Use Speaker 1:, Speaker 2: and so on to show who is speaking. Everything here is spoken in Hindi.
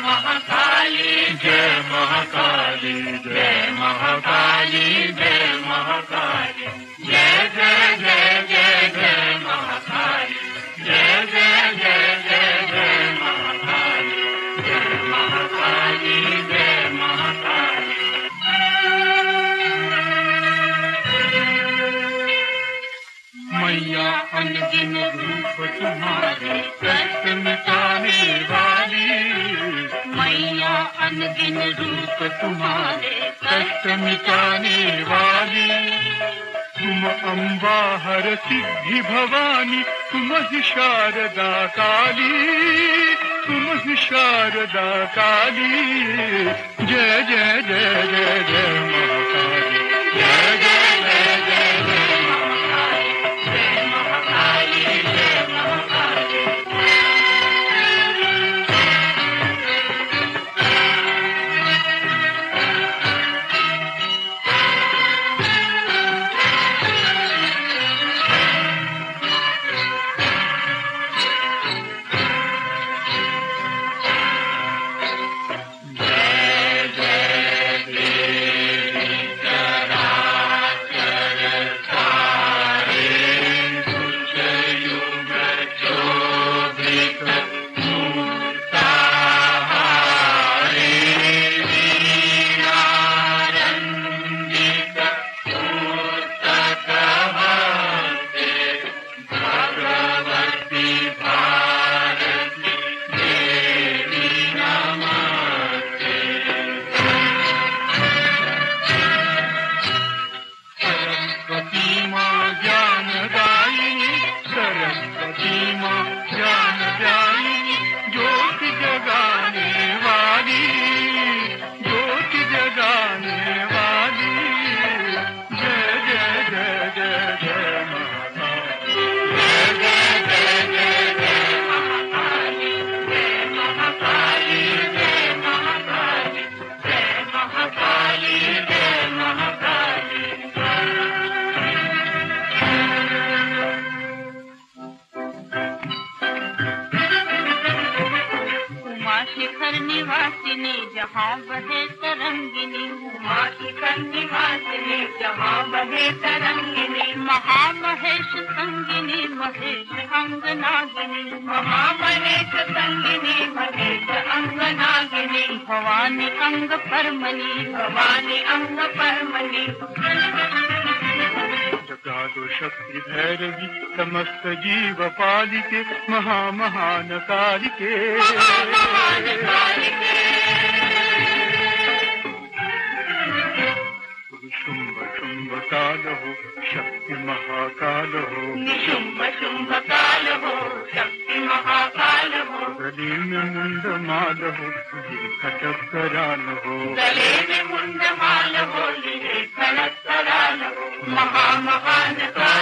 Speaker 1: महाकाली जय महाकाली जय महाकाली जय महाकाली जय जय जय जय जय महाकाली जय जय जय जय जय महाकाली जय महाकाली जय महाकाली। मैया अनगिन रूप तुम्हारे कष्ट मिटाने वाली, मैया अनगिन रूप तुम्हारे कष्ट मिटाने वाली। तुम अम्बा हर सिद्धि भवानी, तुम ही शारदा काली, तुम ही शारदा काली। जय जय जय जय जय महाकाली जय जय जय जय जय महाकाली जय महाकाली जय महाकाली।
Speaker 2: शिखर निवासिनी जहाँ बहे तरंगिनी, उमा शिखर निवासिनी जहाँ बहे तरंगिनी। महामहेश संगिनी महेश अंगनागिनी, महामहेश संगिनी महेश अंगनागिनी। भवानी अंग परमनी, भवानी अंग परमनी।
Speaker 1: जगादो शक्ति भैरवी समस्त जीव पालिके, महामहान कालिके। शुंभ शुंभ काल हो शक्ति महाकाल हो,
Speaker 2: निशुंभ शुंभ काल हो शक्ति महाकाल हो।
Speaker 1: गले में मुंड माल हो ये खटक कराल हो,
Speaker 2: गले में मुंड माल हो ये खटक कराल हो। महामहान